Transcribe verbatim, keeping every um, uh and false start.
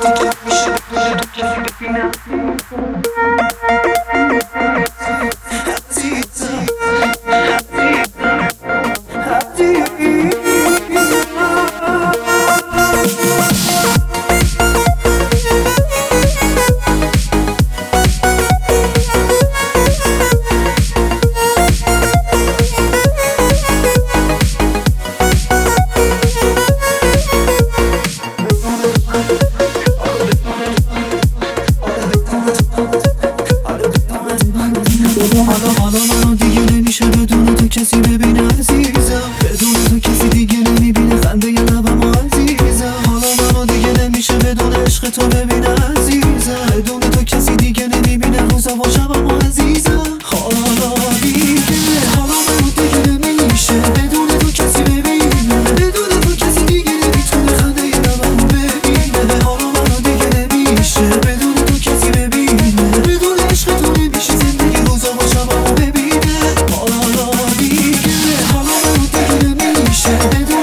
حالا حالا منو دیگه نمیشه بدون تو کسی ببینه عزیزم، بدون تو کسی دیگه نمیبینه خنده ی لبمو عزیزم. حالا منو دیگه نمیشه بدون عشق تو ببینه عزیزم، بدون تو کسی دیگه نمیبینه روزا و شبمو عزیزم. حالا دیگه حالا منو دیگه نمیشه بدون تو کسی ببینه، بدون تو کسی دیگه نمیتونه خنده ی لبمو ببینه. حالا منو دیگه نمیشه بدون تو کسی ببینه، بدون عشق تو نمیشه زندگی روزا و شبمو ببینه. حالا دیگه حالا منو دیگه نمیشه بدون